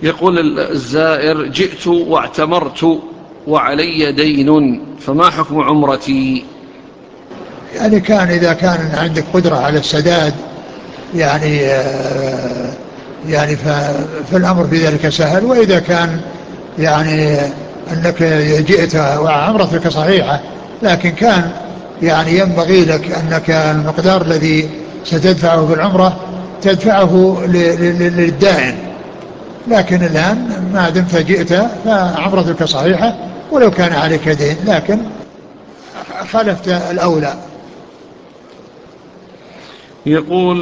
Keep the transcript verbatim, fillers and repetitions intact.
يقول الزائر: جئت واعتمرت وعلي دين، فما حكم عمرتي؟ يعني كان إذا كان عندك قدرة على السداد يعني يعني فالأمر في ذلك سهل. وإذا كان يعني أنك جئت وعمرتك صحيحة لكن كان يعني ينبغي لك أنك المقدار الذي ستدفعه بالعمرة تدفعه للدائن، لكن الآن ما دمت جئت فعمرتك صحيحة ولو كان عليك دين، لكن خالفت الأولى. يقول